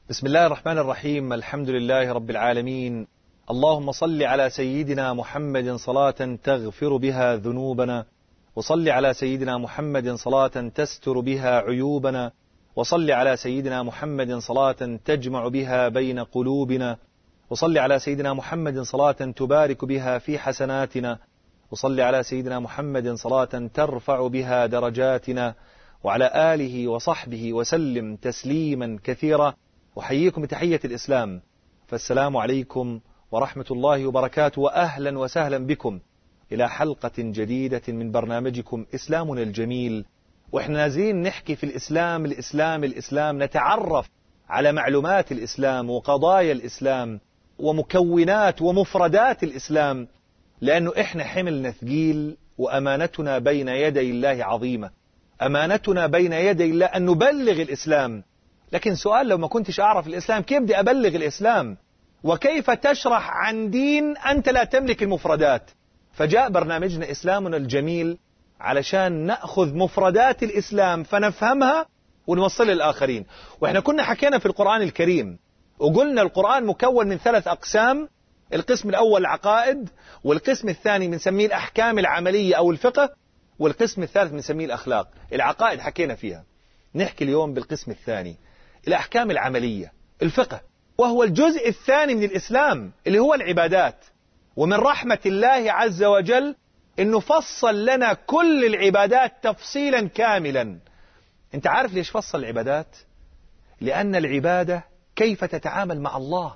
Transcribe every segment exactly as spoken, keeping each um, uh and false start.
بسم الله الرحمن الرحيم. الحمد لله رب العالمين. اللهم صل على سيدنا محمد صلاة تغفر بها ذنوبنا، وصل على سيدنا محمد صلاة تستر بها عيوبنا، وصل على سيدنا محمد صلاة تجمع بها بين قلوبنا، وصل على سيدنا محمد صلاة تبارك بها في حسناتنا، وصل على سيدنا محمد صلاة ترفع بها درجاتنا، وعلى آله وصحبه وسلم تسليما كثيرا. أحييكم بتحية الإسلام، فالسلام عليكم ورحمة الله وبركاته، وأهلا وسهلا بكم إلى حلقة جديدة من برنامجكم إسلامنا الجميل. وإحنا نازلين نحكي في الإسلام الإسلام الإسلام، نتعرف على معلومات الإسلام وقضايا الإسلام ومكونات ومفردات الإسلام، لأنه إحنا حملنا ثقيل، وأمانتنا بين يدي الله عظيمة. أمانتنا بين يدي الله أن نبلغ الإسلام. لكن سؤال، لو ما كنتش أعرف الإسلام كيف بدي أبلغ الإسلام؟ وكيف تشرح عن دين أنت لا تملك المفردات؟ فجاء برنامجنا إسلامنا الجميل علشان نأخذ مفردات الإسلام فنفهمها ونوصلها للآخرين. وإحنا كنا حكينا في القرآن الكريم وقلنا القرآن مكون من ثلاث أقسام. القسم الأول العقائد، والقسم الثاني بنسميه الأحكام العملية أو الفقه، والقسم الثالث بنسميه الأخلاق. العقائد حكينا فيها، نحكي اليوم بالقسم الثاني الأحكام العملية، الفقه، وهو الجزء الثاني من الإسلام اللي هو العبادات. ومن رحمة الله عز وجل إنه فصل لنا كل العبادات تفصيلا كاملا. أنت عارف ليش فصل العبادات؟ لأن العبادة كيف تتعامل مع الله،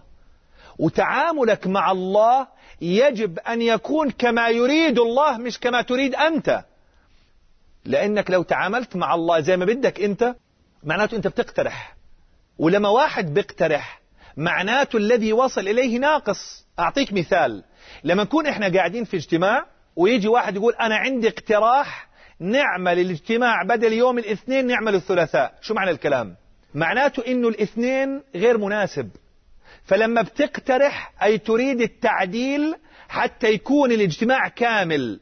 وتعاملك مع الله يجب أن يكون كما يريد الله مش كما تريد أنت. لأنك لو تعاملت مع الله زي ما بدك أنت، معناته أنت بتقترح، ولما واحد بيقترح معناته الذي وصل إليه ناقص. أعطيك مثال، لما نكون إحنا قاعدين في اجتماع ويجي واحد يقول أنا عندي اقتراح نعمل الاجتماع بدل يوم الاثنين نعمل الثلاثاء، شو معنى الكلام؟ معناته إنه الاثنين غير مناسب. فلما بتقترح أي تريد التعديل حتى يكون الاجتماع كامل.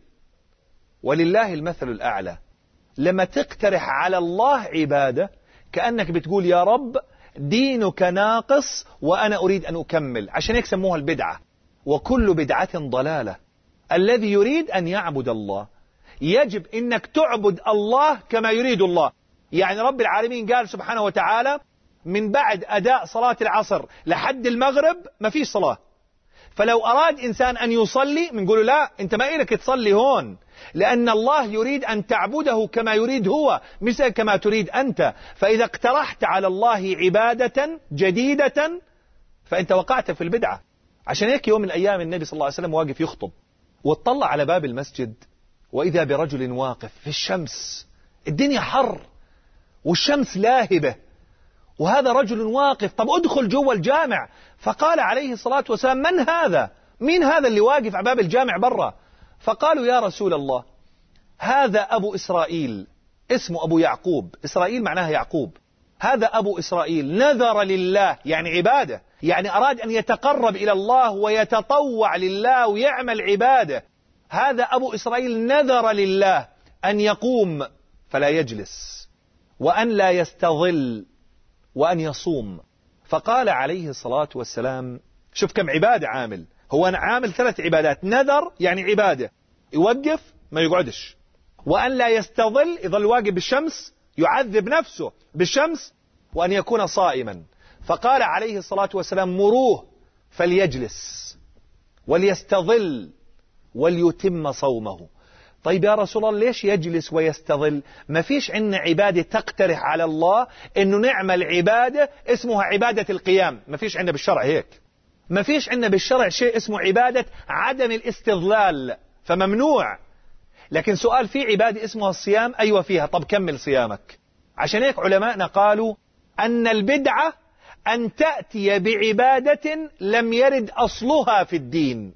ولله المثل الأعلى، لما تقترح على الله عبادة كأنك بتقول يا رب دينك ناقص وأنا أريد أن أكمل. عشان هيك سموها البدعة، وكل بدعة ضلالة. الذي يريد أن يعبد الله يجب أنك تعبد الله كما يريد الله. يعني رب العالمين قال سبحانه وتعالى من بعد أداء صلاة العصر لحد المغرب ما فيش صلاة. فلو أراد إنسان أن يصلي بنقول لا، أنت ما إلك تصلي هون، لأن الله يريد أن تعبده كما يريد هو مش كما تريد أنت. فإذا اقترحت على الله عبادة جديدة فأنت وقعت في البدعة. عشان هيك يوم من الأيام النبي صلى الله عليه وسلم واقف يخطب، واطلع على باب المسجد وإذا برجل واقف في الشمس، الدنيا حر والشمس لاهبة، وهذا رجل واقف. طب ادخل جوا الجامع. فقال عليه الصلاة والسلام من هذا؟ مين هذا اللي واقف على باب الجامع برا؟ فقالوا يا رسول الله هذا أبو إسرائيل، اسمه أبو يعقوب. إسرائيل معناها يعقوب. هذا أبو إسرائيل نذر لله، يعني عبادة، يعني أراد أن يتقرب إلى الله ويتطوع لله ويعمل عبادة. هذا أبو إسرائيل نذر لله أن يقوم فلا يجلس، وأن لا يستظل، وأن يصوم. فقال عليه الصلاة والسلام شوف كم عبادة عامل. هو أنا عامل ثلاث عبادات: نذر يعني عبادة يوقف ما يقعدش، وأن لا يستظل يظل واقف بالشمس يعذب نفسه بالشمس، وأن يكون صائما. فقال عليه الصلاة والسلام مروه فليجلس وليستظل وليتم صومه. طيب يا رسول الله ليش يجلس ويستظل؟ ما فيش عندنا عبادة تقترح على الله إنه نعمل عبادة اسمها عبادة القيام، ما فيش عندنا بالشرع هيك. ما فيش عندنا بالشرع شيء اسمه عبادة عدم الاستظلال، فممنوع. لكن سؤال، في عبادة اسمها الصيام؟ أيوة فيها. طب كمل صيامك. عشان هيك علماءنا قالوا أن البدعة أن تأتي بعبادة لم يرد أصلها في الدين.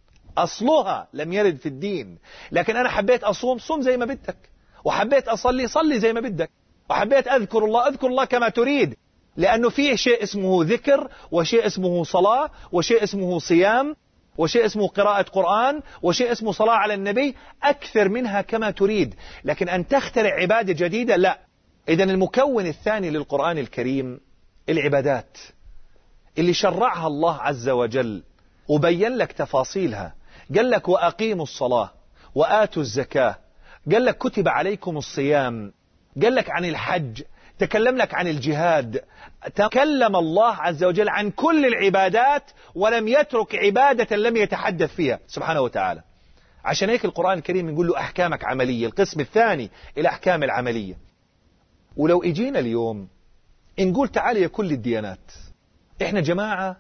أصلها لم يرد في الدين. لكن أنا حبيت أصوم، صوم زي ما بدك، وحبيت أصلي، صلي زي ما بدك، وحبيت أذكر الله، أذكر الله كما تريد. لأنه فيه شيء اسمه ذكر، وشيء اسمه صلاة، وشيء اسمه صيام، وشيء اسمه قراءة قرآن، وشيء اسمه صلاة على النبي. أكثر منها كما تريد. لكن أن تخترع عبادة جديدة لا. إذن المكون الثاني للقرآن الكريم العبادات. اللي شرعها الله عز وجل وبين لك تفاصيلها. قال لك وأقيموا الصلاة وآتوا الزكاة، قال لك كتب عليكم الصيام، قال لك عن الحج، تكلم لك عن الجهاد، تكلم الله عز وجل عن كل العبادات ولم يترك عبادة لم يتحدث فيها سبحانه وتعالى. عشان هيك القرآن الكريم نقول له أحكامك عملية، القسم الثاني الأحكام العملية. ولو اجينا اليوم نقول تعالى يا كل الديانات، احنا جماعة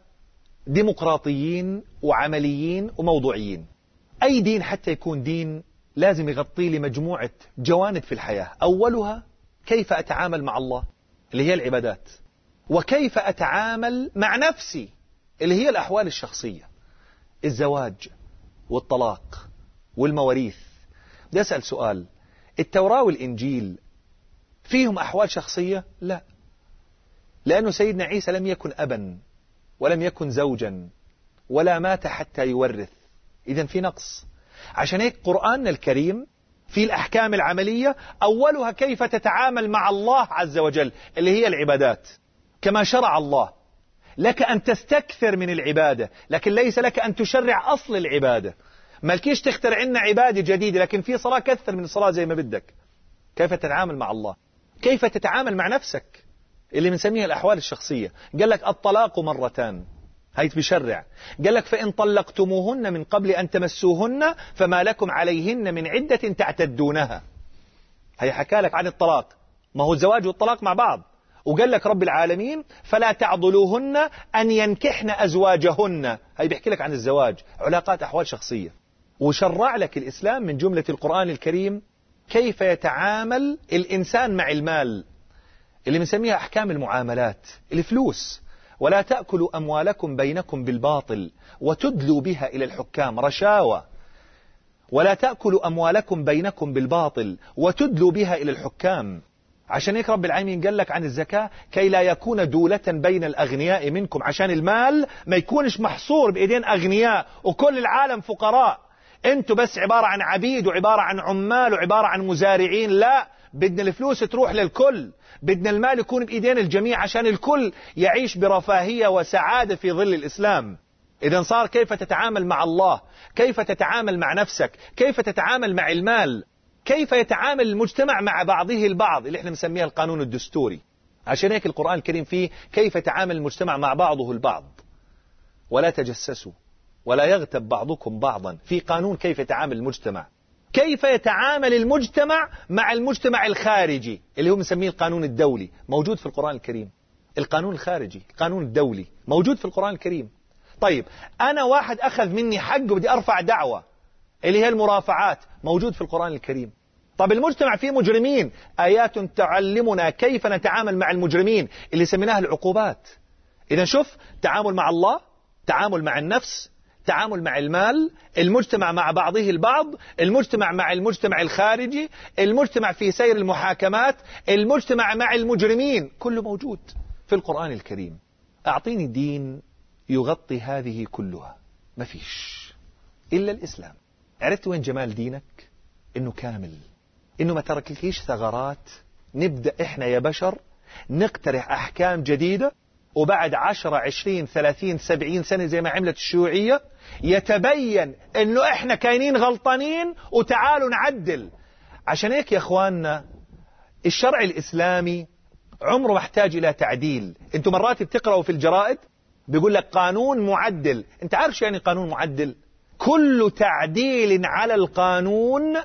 ديمقراطيين وعمليين وموضوعيين. أي دين حتى يكون دين لازم يغطي لي مجموعة جوانب في الحياة، أولها كيف أتعامل مع الله اللي هي العبادات، وكيف أتعامل مع نفسي اللي هي الأحوال الشخصية، الزواج والطلاق والمواريث. بدي أسأل سؤال، التوراة والإنجيل فيهم أحوال شخصية؟ لا، لأنه سيدنا عيسى لم يكن أبا ولم يكن زوجا ولا مات حتى يورث، إذن في نقص. عشان هيك قرآننا الكريم في الأحكام العملية أولها كيف تتعامل مع الله عز وجل اللي هي العبادات، كما شرع الله لك أن تستكثر من العبادة، لكن ليس لك أن تشرع أصل العبادة. مالكيش تخترع عنا عبادة جديدة، لكن في صلاة كثر من الصلاة زي ما بدك. كيف تتعامل مع الله، كيف تتعامل مع نفسك اللي بنسميها الأحوال الشخصية. قال لك الطلاق مرتان، هاي بشرع. قال لك فإن طلقتموهن من قبل أن تمسوهن فما لكم عليهن من عدة تعتدونها. هي حكى لك عن الطلاق، ما هو الزواج والطلاق مع بعض. وقال لك رب العالمين فلا تعضلوهن أن ينكحن أزواجهن، هاي بيحكي لك عن الزواج، علاقات أحوال شخصية. وشرع لك الإسلام من جملة القرآن الكريم كيف يتعامل الإنسان مع المال اللي بنسميها أحكام المعاملات، الفلوس. ولا تأكلوا أموالكم بينكم بالباطل وتدلوا بها إلى الحكام، رشاوى. ولا تأكلوا أموالكم بينكم بالباطل وتدلوا بها إلى الحكام. عشان هيك رب العالمين قال لك عن الزكاة كي لا يكون دولة بين الأغنياء منكم، عشان المال ما يكونش محصور بإيدين أغنياء وكل العالم فقراء، انتوا بس عبارة عن عبيد وعبارة عن عمال وعبارة عن مزارعين. لا، بدنا الفلوس تروح للكل، بدنا المال يكون بإيدين الجميع عشان الكل يعيش برفاهية وسعادة في ظل الإسلام. إذن صار كيف تتعامل مع الله، كيف تتعامل مع نفسك، كيف تتعامل مع المال، كيف يتعامل المجتمع مع بعضه البعض اللي احنا نسميها القانون الدستوري. عشان هيك القرآن الكريم فيه كيف يتعامل المجتمع مع بعضه البعض. ولا تجسسوا ولا يغتب بعضكم بعضا، في قانون كيف يتعامل المجتمع، كيف يتعامل المجتمع مع المجتمع الخارجي اللي هو نسميه القانون الدولي، موجود في القرآن الكريم. القانون الخارجي، القانون الدولي موجود في القرآن الكريم. طيب أنا واحد أخذ مني حق وبدي أرفع دعوة اللي هي المرافعات، موجود في القرآن الكريم. طب المجتمع فيه مجرمين، آيات تعلمنا كيف نتعامل مع المجرمين اللي سميناها العقوبات. إذا شوف، تعامل مع الله، تعامل مع النفس، تعامل مع المال، المجتمع مع بعضه البعض، المجتمع مع المجتمع الخارجي، المجتمع في سير المحاكمات، المجتمع مع المجرمين، كله موجود في القرآن الكريم. أعطيني دين يغطي هذه كلها، ما فيش إلا الإسلام. عرفت وين جمال دينك؟ إنه كامل، إنه ما تركلكيش ثغرات. نبدأ إحنا يا بشر نقترح أحكام جديدة، وبعد عشرة عشرين ثلاثين سبعين سنة زي ما عملت الشيوعية يتبين إنه إحنا كاينين غلطانين وتعالوا نعدل. عشان هيك يا أخواننا الشرع الإسلامي عمره محتاج إلى تعديل. أنتم مرات بتقرأوا في الجرائد بيقول لك قانون معدل. أنت عارف شو يعني قانون معدل؟ كل تعديل على القانون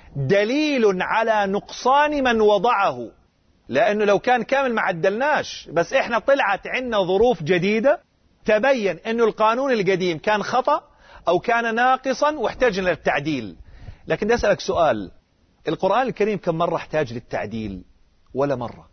دليل على نقصان من وضعه، لأنه لو كان كامل ما عدلناش، بس إحنا طلعت عنا ظروف جديدة تبين أنه القانون القديم كان خطأ أو كان ناقصا واحتاجنا للتعديل. لكن بدي أسألك سؤال، القرآن الكريم كم مرة احتاج للتعديل؟ ولا مرة.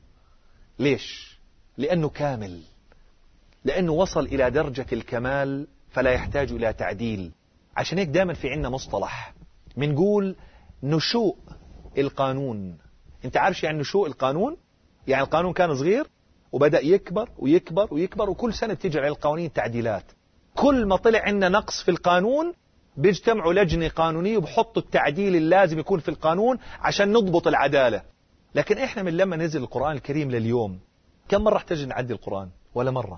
ليش؟ لأنه كامل، لأنه وصل إلى درجة الكمال فلا يحتاج إلى تعديل. عشان هيك دائما في عنا مصطلح منقول نشوء القانون. انت عارف يعني نشوء القانون؟ يعني القانون كان صغير وبدأ يكبر ويكبر ويكبر، وكل سنة بتيجي على القوانين تعديلات. كل ما طلع عنا نقص في القانون بيجتمعوا لجنة قانونية وبحطوا التعديل اللازم يكون في القانون عشان نضبط العدالة. لكن احنا من لما نزل القرآن الكريم لليوم كم مرة احتاج نعدل القرآن؟ ولا مرة.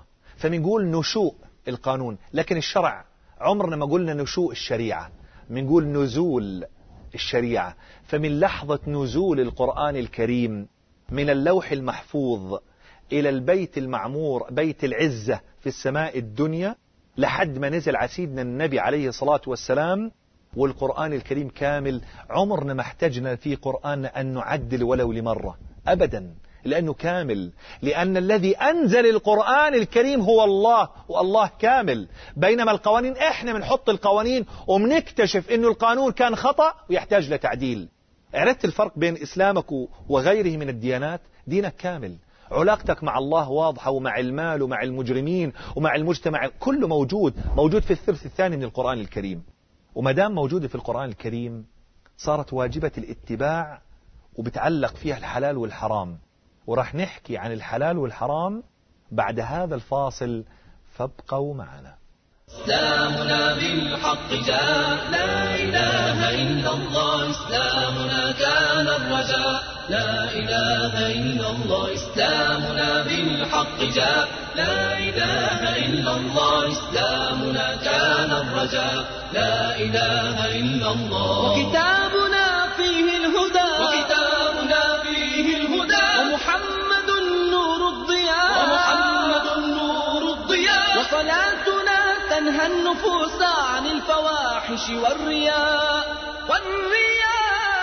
فمنقول نشوء القانون، لكن الشرع عمرنا ما قلنا نشوء الشريعة، منقول نزول الشريعة. فمن لحظة نزول القرآن الكريم من اللوح المحفوظ إلى البيت المعمور بيت العزة في السماء الدنيا لحد ما نزل على سيدنا النبي عليه الصلاة والسلام والقرآن الكريم كامل، عمرنا ما احتجنا في قرآن أن نعدل ولو لمرة أبدا، لأنه كامل، لأن الذي أنزل القرآن الكريم هو الله، والله كامل. بينما القوانين إحنا بنحط القوانين ومنكتشف إنه القانون كان خطأ ويحتاج لتعديل. عرفت الفرق بين إسلامك وغيره من الديانات؟ دينك كامل، علاقتك مع الله واضحة، ومع المال ومع المجرمين ومع المجتمع كله موجود موجود في الثلث الثاني من القرآن الكريم. وما دام موجودة في القرآن الكريم صارت واجبة الاتباع، وبتعلق فيها الحلال والحرام، وراح نحكي عن الحلال والحرام بعد هذا الفاصل، فابقوا معنا. إسلامنا بالحق جاء، لا إله إلا الله، إسلامنا كان الرجاء، لا إله إلا الله، إسلامنا بالحق جاء، لا إله إلا الله، إسلامنا كان الرجاء، لا إله إلا الله. وكتابنا فيه الهدى، وكتابنا فيه الهدى، ومحمد نور الضياء، ومحمد نور الضياء، وصلاتنا تنهى النفوس عن الفواحش والرياء والرياء.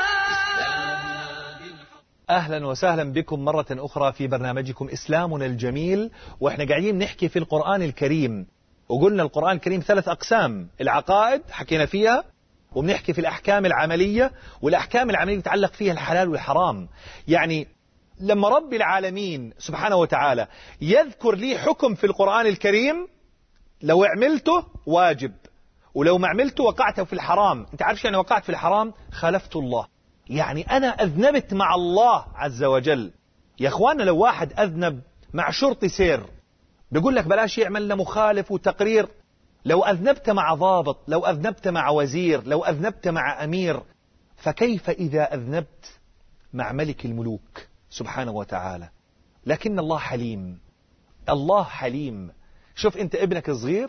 أهلا وسهلا بكم مرة أخرى في برنامجكم إسلامنا الجميل، وإحنا قاعدين نحكي في القرآن الكريم، وقلنا القرآن الكريم ثلاث أقسام: العقائد حكينا فيها، وبنحكي في الأحكام العملية، والأحكام العملية تتعلق فيها الحلال والحرام. يعني لما رب العالمين سبحانه وتعالى يذكر لي حكم في القرآن الكريم، لو عملته واجب، ولو ما عملته وقعت في الحرام. انت عارف يعني وقعت في الحرام؟ خالفت الله، يعني أنا أذنبت مع الله عز وجل. يا أخوانا لو واحد أذنب مع شرطي سير بيقول لك بلاش يعمل له مخالف وتقرير، لو أذنبت مع ضابط، لو أذنبت مع وزير، لو أذنبت مع أمير، فكيف إذا أذنبت مع ملك الملوك سبحانه وتعالى؟ لكن الله حليم، الله حليم. شوف أنت ابنك الصغير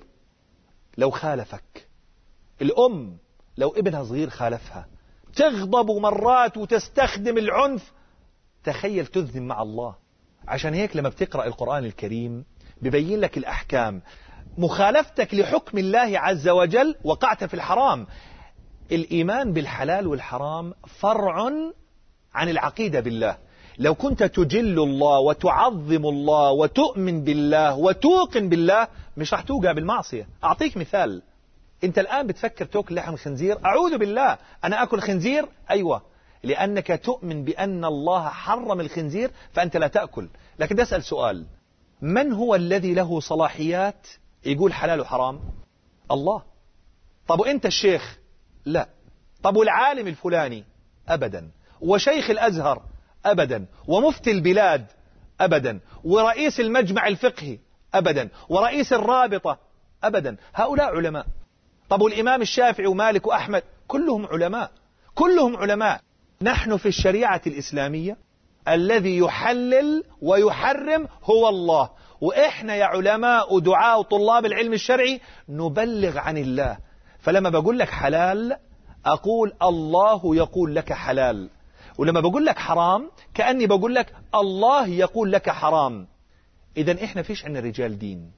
لو خالفك، الأم لو ابنها صغير خالفها تغضب مرات وتستخدم العنف، تخيل تذنب مع الله. عشان هيك لما بتقرأ القرآن الكريم ببين لك الأحكام، مخالفتك لحكم الله عز وجل وقعت في الحرام. الإيمان بالحلال والحرام فرع عن العقيدة بالله. لو كنت تجل الله وتعظم الله وتؤمن بالله وتوقن بالله مش راح توقع بالمعصية. أعطيك مثال، أنت الآن بتفكر تأكل لحم خنزير، أعوذ بالله أنا أكل خنزير، أيوة لأنك تؤمن بأن الله حرم الخنزير فأنت لا تأكل. لكن أسأل سؤال، من هو الذي له صلاحيات يقول حلال وحرام؟ الله. طب وأنت الشيخ؟ لا. طب والعالم الفلاني؟ أبدا. وشيخ الأزهر؟ أبدا. ومفتي البلاد؟ أبدا. ورئيس المجمع الفقهي؟ أبدا. ورئيس الرابطة؟ أبدا. هؤلاء علماء. طب والإمام الشافعي ومالك وأحمد؟ كلهم علماء، كلهم علماء. نحن في الشريعة الإسلامية الذي يحلل ويحرم هو الله، وإحنا يا علماء ودعاء وطلاب العلم الشرعي نبلغ عن الله. فلما بقول لك حلال أقول الله يقول لك حلال، ولما بقول لك حرام كأني بقول لك الله يقول لك حرام. إذن إحنا فيش عنا رجال دين،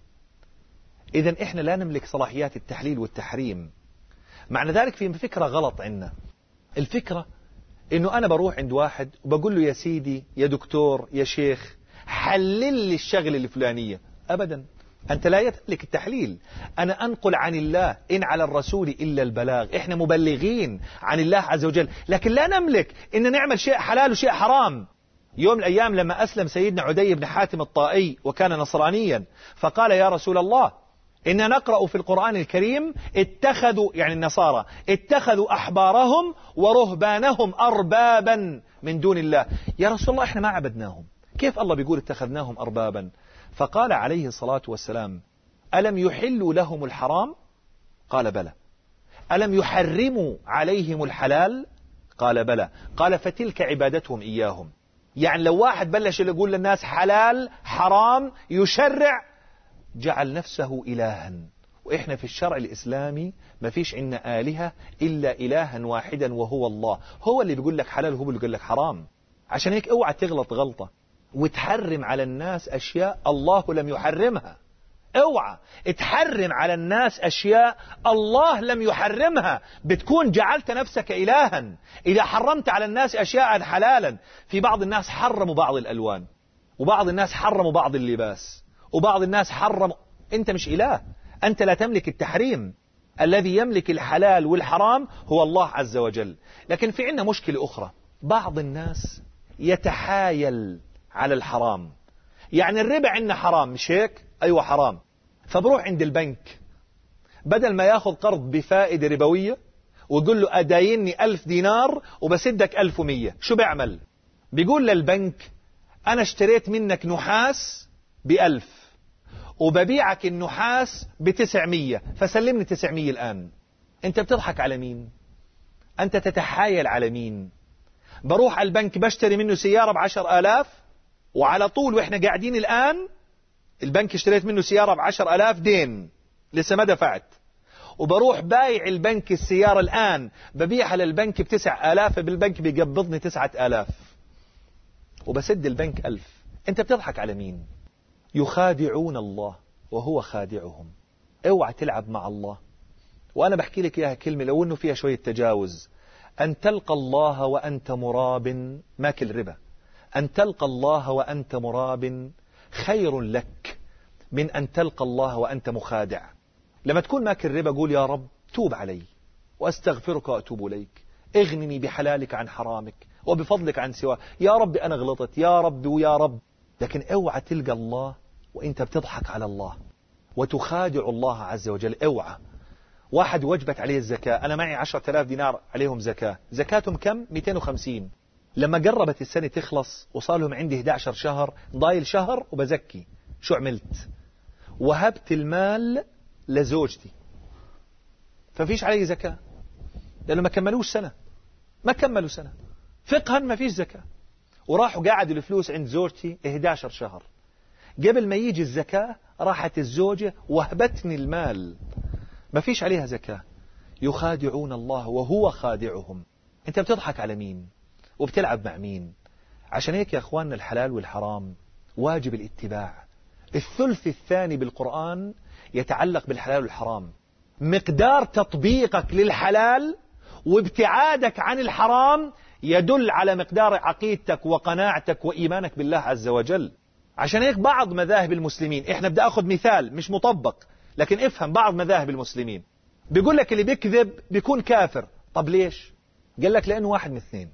إذن إحنا لا نملك صلاحيات التحليل والتحريم. معنى ذلك في فكرة غلط عنا. الفكرة إنه أنا بروح عند واحد وبقول له يا سيدي يا دكتور يا شيخ حلل لي الشغل الفلانية. أبدا، أنت لا تملك التحليل. أنا أنقل عن الله، إن على الرسول إلا البلاغ. إحنا مبلغين عن الله عز وجل، لكن لا نملك إن نعمل شيء حلال وشيء حرام. يوم من الأيام لما أسلم سيدنا عدي بن حاتم الطائي وكان نصرانيا، فقال يا رسول الله إن نقرأ في القرآن الكريم اتخذوا، يعني النصارى اتخذوا أحبارهم ورهبانهم أربابا من دون الله. يا رسول الله إحنا ما عبدناهم، كيف الله بيقول اتخذناهم أربابا؟ فقال عليه الصلاة والسلام ألم يحلوا لهم الحرام؟ قال بلى. ألم يحرموا عليهم الحلال؟ قال بلى. قال فتلك عبادتهم إياهم. يعني لو واحد بلش يقول للناس حلال حرام يشرع، جعل نفسه إلها. وإحنا في الشرع الإسلامي ما فيش عنا آلهة إلا إلها واحدا وهو الله. هو اللي بيقول لك حلال وهو اللي بيقول لك حرام. عشان هيك اوعى تغلط غلطة وتحرم على الناس أشياء الله لم يحرمها. اوعى تحرم على الناس أشياء الله لم يحرمها، بتكون جعلت نفسك إلها. إذا حرمت على الناس أشياء حلالا، في بعض الناس حرموا بعض الألوان، وبعض الناس حرموا بعض اللباس، وبعض الناس حرموا. أنت مش إله، أنت لا تملك التحريم. الذي يملك الحلال والحرام هو الله عز وجل. لكن في عندنا مشكلة أخرى، بعض الناس يتحايل على الحرام. يعني الربا عندنا حرام، مش هيك؟ أيوة حرام. فبروح عند البنك، بدل ما ياخذ قرض بفائدة ربوية ويقول له أدايني ألف دينار وبسدك ألف ومية، شو بيعمل؟ بيقول للبنك أنا اشتريت منك نحاس بألف وببيعك النحاس بتسعمية، فسلمني تسعمية الآن. أنت بتضحك على مين؟ أنت تتحايل على مين؟ بروح على البنك بشتري منه سيارة بعشر آلاف، وعلى طول وإحنا قاعدين الآن البنك اشتريت منه سيارة بعشر آلاف دين لسه ما دفعت، وبروح بايع البنك السيارة الآن ببيعها للبنك بتسع آلاف، بالبنك بيقبضني تسعة آلاف وبسد البنك ألف. أنت بتضحك على مين؟ يخادعون الله وهو خادعهم. اوعى تلعب مع الله. وأنا بحكي لك إياها كلمة لو أنه فيها شوية تجاوز، أن تلقى الله وأنت مراب ماكل ربا، أن تلقى الله وأنت مراب خير لك من أن تلقى الله وأنت مخادع. لما تكون ماكل ربا قول يا رب توب علي وأستغفرك وأتوب إليك، اغنني بحلالك عن حرامك وبفضلك عن سواه، يا رب أنا غلطت يا رب ويا رب. لكن اوعى تلقى الله وانت بتضحك على الله وتخادع الله عز وجل. اوعى. واحد وجبت عليه الزكاة، أنا معي عشرة آلاف دينار عليهم زكاة، زكاتهم كم؟ مئتين وخمسين. لما قربت السنة تخلص وصار لهم عندي إحدى عشر شهر، ضايل شهر وبزكي، شو عملت؟ وهبت المال لزوجتي، ففيش علي زكاة لأنه ما كملوش سنة، ما كملوا سنة فقها، ما فيش زكاة. وراحوا قاعدوا الفلوس عند زوجتي إحدى عشر شهر، قبل ما يجي الزكاة راحت الزوجة وهبتني المال، ما فيش عليها زكاة. يخادعون الله وهو خادعهم. انت بتضحك على مين وبتلعب مع مين؟ عشان هيك يا اخواننا الحلال والحرام واجب الاتباع. الثلث الثاني بالقرآن يتعلق بالحلال والحرام. مقدار تطبيقك للحلال وابتعادك عن الحرام يدل على مقدار عقيدتك وقناعتك وإيمانك بالله عز وجل. عشان هيك بعض مذاهب المسلمين، احنا بدي اخذ مثال مش مطبق لكن افهم، بعض مذاهب المسلمين بيقول لك اللي بيكذب بيكون كافر. طب ليش؟ قال لك لأنه واحد من اثنين،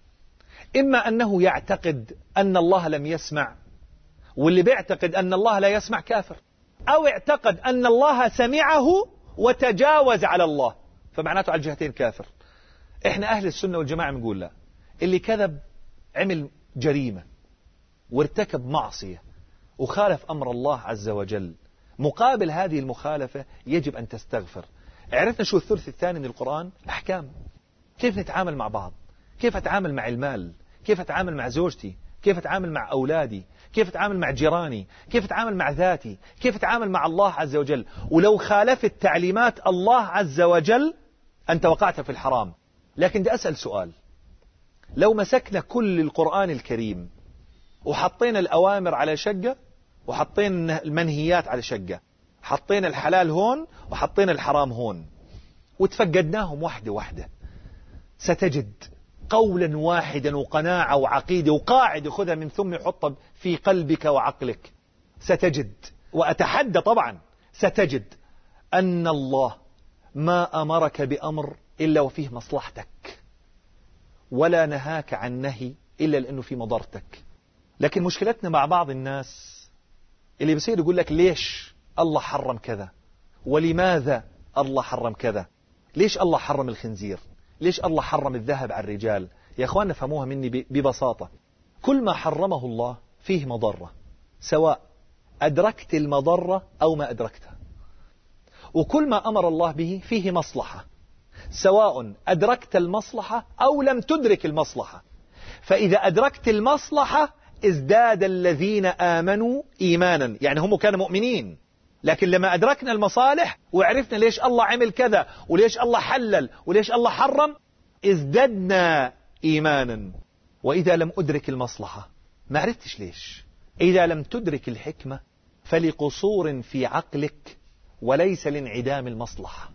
إما أنه يعتقد أن الله لم يسمع، واللي بيعتقد أن الله لا يسمع كافر، أو اعتقد أن الله سمعه وتجاوز على الله، فمعناته على الجهتين كافر. احنا أهل السنة والجماعة بنقول لا، اللي كذب عمل جريمة وارتكب معصية وخالف أمر الله عز وجل، مقابل هذه المخالفة يجب أن تستغفر. عرفنا شو الثلث الثاني من القرآن؟ أحكام. كيف نتعامل مع بعض، كيف أتعامل مع المال، كيف أتعامل مع زوجتي، كيف أتعامل مع أولادي، كيف أتعامل مع جيراني، كيف أتعامل مع ذاتي، كيف أتعامل مع الله عز وجل. ولو خالفت تعليمات الله عز وجل أنت وقعت في الحرام. لكن بدي أسأل سؤال، لو مسكنا كل القرآن الكريم وحطينا الأوامر على شقة وحطينا المنهيات على شقة، حطينا الحلال هون وحطينا الحرام هون وتفقدناهم واحدة واحدة، ستجد قولا واحدا وقناعة وعقيدة وقاعدة خذها من ثم يحطها في قلبك وعقلك. ستجد، وأتحدى طبعا، ستجد أن الله ما أمرك بأمر إلا وفيه مصلحتك، ولا نهاك عن نهي إلا لأنه في مضرتك. لكن مشكلتنا مع بعض الناس اللي بيصير يقول لك ليش الله حرم كذا، ولماذا الله حرم كذا، ليش الله حرم الخنزير، ليش الله حرم الذهب على الرجال. يا أخواننا فهموها مني ببساطة، كل ما حرمه الله فيه مضرة، سواء أدركت المضرة أو ما أدركتها، وكل ما أمر الله به فيه مصلحة، سواء أدركت المصلحة أو لم تدرك المصلحة. فإذا أدركت المصلحة ازداد الذين آمنوا إيمانا، يعني هم كانوا مؤمنين، لكن لما أدركنا المصالح وعرفنا ليش الله عمل كذا وليش الله حلل وليش الله حرم، ازددنا إيمانا. وإذا لم أدرك المصلحة ما عرفتش ليش. إذا لم تدرك الحكمة فلقصور في عقلك وليس لانعدام المصلحة.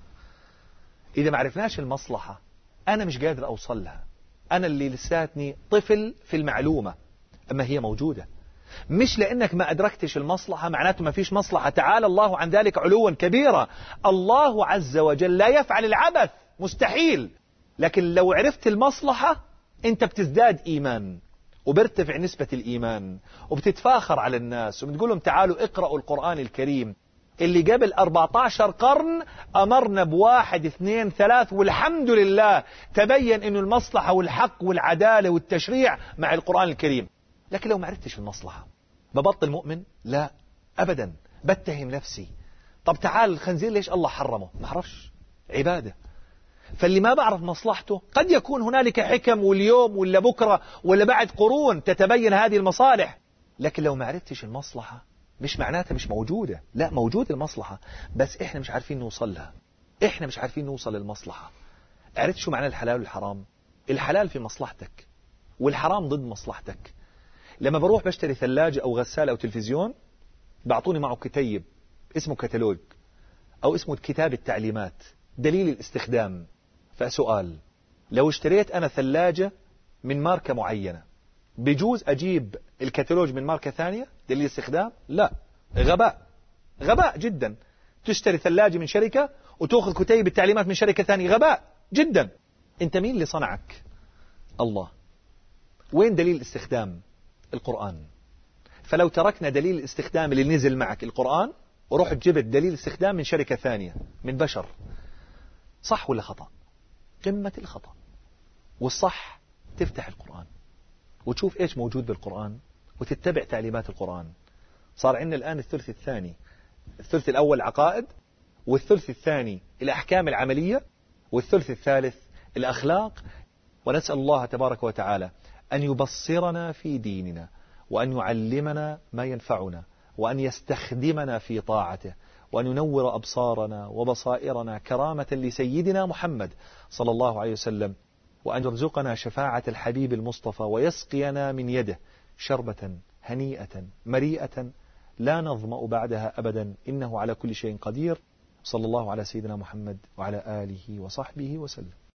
إذا ما عرفناش المصلحة أنا مش قادر أوصل لها، أنا اللي لساتني طفل في المعلومة، أما هي موجودة. مش لأنك ما أدركتش المصلحة معناته ما فيش مصلحة، تعالى الله عن ذلك علوا كبيرا. الله عز وجل لا يفعل العبث، مستحيل. لكن لو عرفت المصلحة أنت بتزداد إيمان وبرتفع نسبة الإيمان وبتتفاخر على الناس وبتقول لهم تعالوا اقرأوا القرآن الكريم اللي قبل أربعة عشر قرن أمرنا بواحد اثنين ثلاث، والحمد لله تبين أن المصلحة والحق والعدالة والتشريع مع القرآن الكريم. لكن لو ما عرفتش المصلحة ببطل مؤمن؟ لا أبدا، بتهم نفسي. طب تعال الخنزير ليش الله حرمه؟ ما أعرفش، عبادة. فاللي ما بعرف مصلحته قد يكون هنالك حكم واليوم ولا بكرة ولا بعد قرون تتبين هذه المصالح، لكن لو ما عرفتش المصلحة مش معناتها مش موجودة، لا موجودة المصلحة، بس إحنا مش عارفين نوصل لها، إحنا مش عارفين نوصل للمصلحة. عرفت شو معنى الحلال والحرام؟ الحلال في مصلحتك والحرام ضد مصلحتك. لما بروح بشتري ثلاجة أو غسالة أو تلفزيون بعطوني معه كتيب اسمه كتالوج أو اسمه كتاب التعليمات، دليل الاستخدام. فسؤال، لو اشتريت أنا ثلاجة من ماركة معينة بجوز أجيب الكتالوج من ماركة ثانية دليل الاستخدام؟ لا، غباء، غباء جدا. تشتري ثلاجة من شركة وتأخذ كتيب التعليمات من شركة ثانية، غباء جدا. أنت مين اللي صنعك؟ الله. وين دليل الاستخدام؟ القرآن. فلو تركنا دليل الاستخدام اللي نزل معك القرآن ورحت جبت دليل الاستخدام من شركة ثانية من بشر، صح ولا خطأ؟ قمة الخطأ. والصح تفتح القرآن وتشوف إيش موجود بالقرآن وتتبع تعليمات القرآن. صار عندنا الآن الثلث الثاني، الثلث الأول عقائد، والثلث الثاني الأحكام العملية، والثلث الثالث الأخلاق. ونسأل الله تبارك وتعالى أن يبصرنا في ديننا وأن يعلمنا ما ينفعنا وأن يستخدمنا في طاعته وأن ينور أبصارنا وبصائرنا كرامة لسيدنا محمد صلى الله عليه وسلم، وأن يرزقنا شفاعة الحبيب المصطفى ويسقينا من يده شربة هنيئة مريئة لا نظمأ بعدها أبدا، إنه على كل شيء قدير. صلى الله على سيدنا محمد وعلى آله وصحبه وسلم.